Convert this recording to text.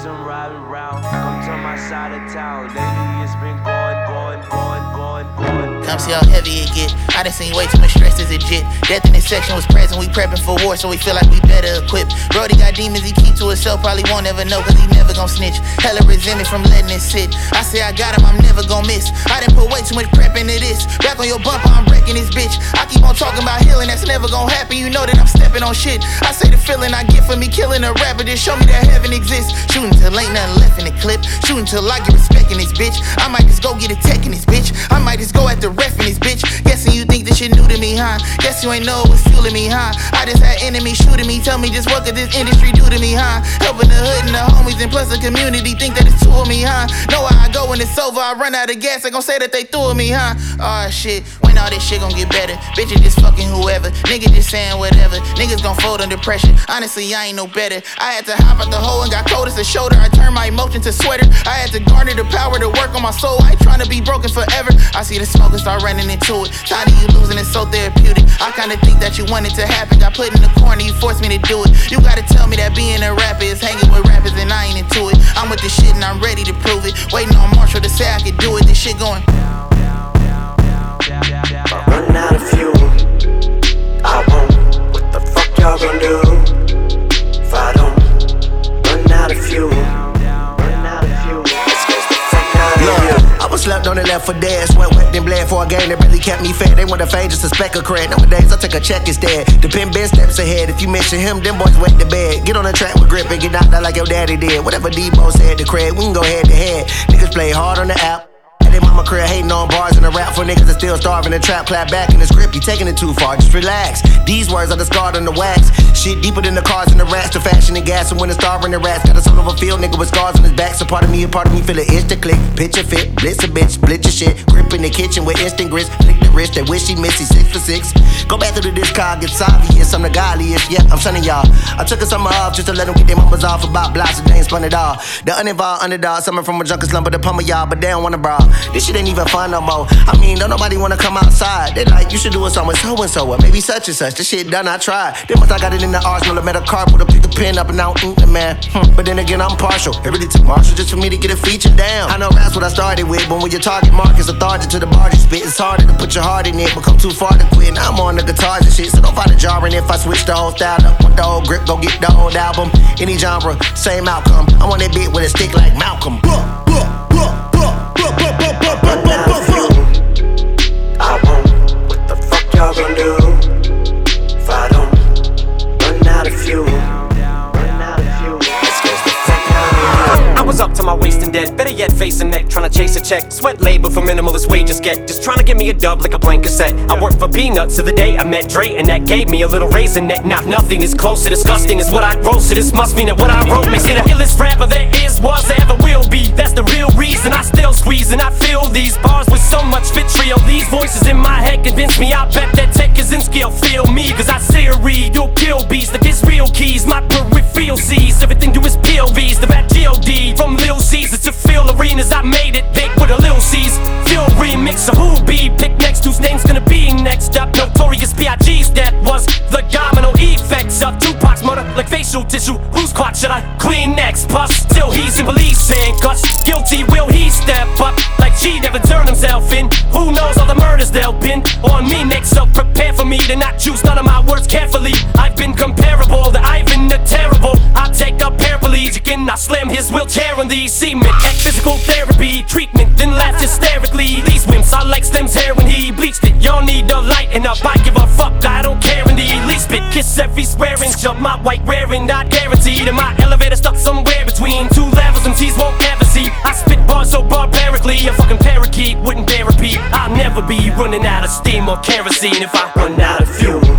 days I'm riding around. Come to my side of town. Lately it's been going. Come see how heavy it get. I done seen way too much stress as a jit. Death in this section was present, we prepping for war, so we feel like we better equipped. Brody got demons he keep to himself, probably won't ever know, cause he never gon' snitch. Hella resentment from letting it sit. I say I got him, I'm never gon' miss. I done put way too much prep into this. Back on your bumper, I'm breaking this bitch. I keep on talking about healing, that's never gon' happen. You know that I'm stepping on shit. I say the feeling I get for me killing a rapper, just show me that heaven exists. Shooting till ain't nothing left in the clip. Shooting till I get respect in this bitch. I might just go get a tech in this bitch. I might just go at the ref in this bitch. Guessing you think this shit new to me, huh? Guess you ain't know it was fueling me, huh? I just had enemies shooting me. Tell me just what could this industry do to me, huh? Helping the hood and the homies and plus the community think that it's two of me, huh? Know how I go when it's over, I run out of gas. They gon' say that they threw me, huh? Oh shit, when all this shit gon' get better? Bitches just fucking whoever. Niggas just saying whatever. Niggas gon' fold under pressure. Honestly, I ain't no better. I had to hop out the hole and got cold as a shoulder. I turned my emotion to sweater. I had to garner the power to work on my soul. I ain't tryna be broken forever. I see the smoke and start running into it. Tired of you losing, it's so therapeutic. I kinda think that you want it to happen. Got put in the corner, you forced me to do it. You gotta tell me that being a rapper is hanging with rappers and I ain't into it. I'm with this shit and I'm ready to prove it. Waiting on Marshall to say I could do it. This shit going. If I run out of fuel, I won't. What the fuck y'all gon' do? If I don't run out of fuel, let's get the fuck out of here. I was slept on and left for dead. Sweat wet then bled for a game that really kept me fed. They want a fade just a speck of cred. Nowadays I take a check instead. The pen been steps ahead. If you mention him, them boys wet the bed. Get on the track with grip and get knocked out like your daddy did. Whatever Debo said to cred, we can go head to head. Niggas play hard on the app. They mama career hating on bars in the rap for niggas that still starving. The trap clap back in the script, you taking it too far, just relax. These words are the scarred on the wax. Shit deeper than the cars and the rats. The fashion and gas and when the starving the rats. Got a soul of a field nigga with scars on his back. So part of me feel it itch to click. Picture fit, blitz a bitch, split your shit. Grip in the kitchen with instant grits. Lick the wrist, they wish he missed, he 6 for 6. Go back through the discard, it's obvious, I'm the godliest. Yeah, I'm sonning y'all. I took a summer off just to let them get their mamas off about blocks and they ain't spun it all. The uninvolved underdog, summer from a junkie slumber to pummel y'all, but they don't wanna brawl. This shit ain't even fun no more. I mean, don't nobody wanna come outside. They like, you should do it somewhere so and so, or maybe such and such. This shit done, I tried. Then once I got it in the arsenal, I met a car, put pick the pen up and now man. But then again, I'm partial. It really took Marshall just for me to get a feature down. I know that's what I started with, but when your target market's authority to the bar you spit, it's harder to put your heart in it, but come too far to quit. Now I'm on the guitars and shit, so don't find it jarring if I switch the whole style up. Want the old grip, go get the old album. Any genre, same outcome. I want that bit with a stick like Malcolm. I won't. What the fuck y'all gon' do? If I don't run out of fuel, let's get the fuck out of here. I was up to my waist in debt, better yet face a neck, trying to chase a check. Sweat labor for minimalist wages get, just trying to get me a dub like a blank cassette. I worked for peanuts to the day I met Dre, and that gave me a little raisin net. Now nothing is close to disgusting as what I wrote, so this must mean that what I wrote makes me the illest rapper there is, was, there ever will be. That's the real reason I still squeeze and I fill these bars with so much vitriol. These voices in my head convince me, I bet that Ted Kaczynski will feel me, cause I say a read, you'll kill beats like it's real keys. My peripheral sees everything to his POVs. The bad G.O.D. from Lil Caesar to Phil Arenas, I made it big with a Lil C's. Phil remix of who be, pick next whose name's gonna be next up. Notorious B.I.G.'s death was the domino effects of Tupac's murder, like facial tissue. Whose clock should I clean next? Plus, still he's in police handcuffs. Guilty, will he step up? Like G never turned himself in. Who knows all the murders they'll pin on me next? So prepare for me to not choose none of my words carefully. I've been comparable to Ivan the Terrible. I take a paraplegic and I slam his wheelchair on the cement. At physical therapy treatment, then laughs hysterically. These wimps, I like Slim's hair when he bleached it. Y'all need to lighten up, I give a fuck, I don't care in the least bit. Kiss every square inch of my white wearing, not guaranteed. And my elevator stuck somewhere between two levels and T's won't ever see. I spit bars so barbarically, a fucking parakeet wouldn't bear a beat. I'll never be running out of steam or kerosene if I run out of fuel.